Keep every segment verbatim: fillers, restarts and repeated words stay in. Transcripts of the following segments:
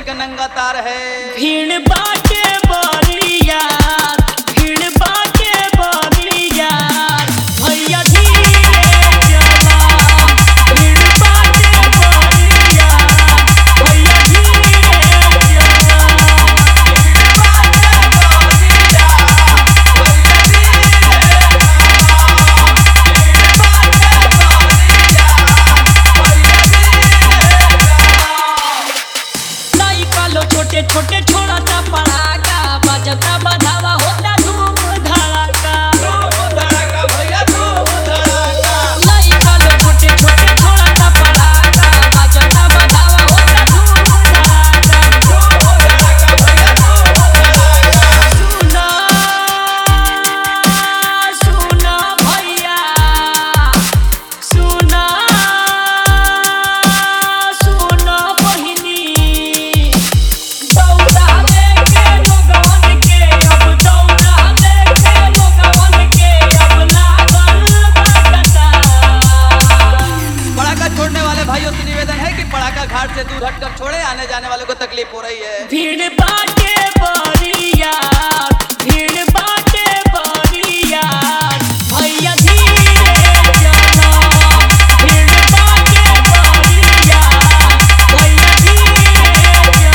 का नंगा तार है। भीड़ बाटे बरिया, भीड़ बाटे बरिया, भैया धीरे चला। भीड़ बाटे बरिया, भैया धीरे चला। छोटे छोटे छोड़ा सा पड़ाका बजता बधावा होता धूम धड़ाका। भैया धूम धड़ाका। लइका लो छोटे छोटे छोड़ा सा पड़ाका बजता बधावा होता धूम धड़ाका। सुना सुना भैया सुना सुना बहिनी। दौड़ा लेके लोगवन के अब दौड़ा लेके लोगवन के अब लागल बा कतार। पड़ाका छोड़ने वाले भाइयों से निवेदन है कि पड़ाका घाट से दूर हटकर छोड़े, आने जाने वालों को तकलीफ हो रही है। भीड़ बाटे बरिया, भीड़ बाटे बरिया, भैया धीरे चला। भीड़ बाटे बरिया, भैया धीरे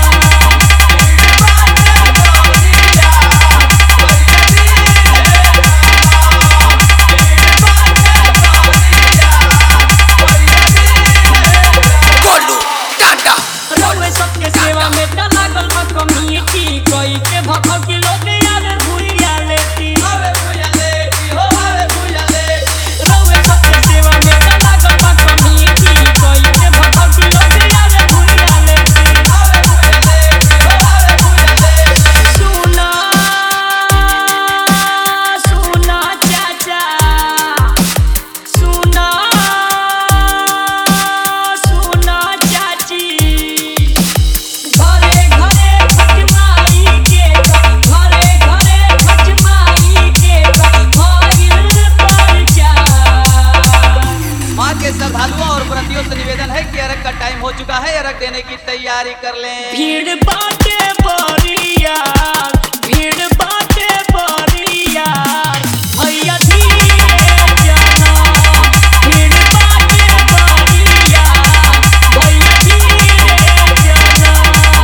गोलू टाटा रउए सबके सेवा में त लागल बा कमिटी। कोई के भखकी लोग यार भुइया लेती। अरे भैया लेटी हो, अरे भैया लेटी। रउए सबके सेवा में त लागल बा कमिटी। कोई के भखकी लोग यार भुइया लेती। अरे भैया लेटी हो, अरे भैया लेटी। सुना सुना चाचा, सुना सुना चाची। घरे घरे खटमाई के बा, घरे घरे खटमाई के बा, भइल परचार। माँ के श्रद्धालुओं और व्रतियों से निवेदन है कि अर्घ का टाइम हो चुका है, अर्घ देने की तैयारी कर लें। भीड़ बाटे बरिया, भीड़ बाटे बरिया, भैया धीरे चला। भीड़ बाटे बरिया, भैया धीरे चला।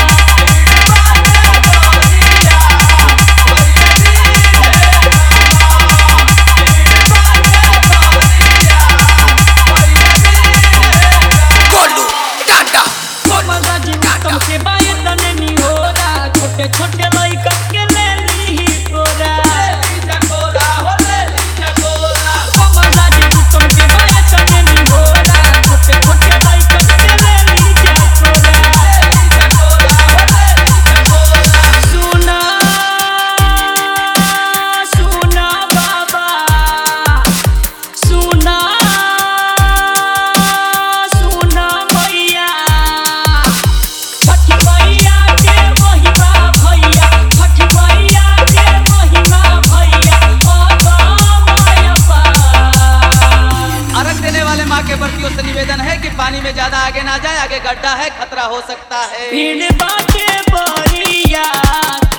गोलू टाटा मजा जी तुमसे बाय तने नी होरा। छोटे छोटे लइका के ले ली तोरा। चकोरा हो लेली चकोरा। मजा जी तुमसे बाय तने नी होरा। छोटे छोटे लइका के ले ली तोरा। सुना सुना बाबा, सुना सुना मैया। छठी मैया के महिमा भैया, छठी मैया के महिमा भैया, अबा माया पार। अर्घ देने वाले माँ के व्रतियों से निवेदन है कि पानी में ज्यादा आगे ना जाए, आगे गड्ढा है, खतरा हो सकता है। भीड़ बाटे बरिया,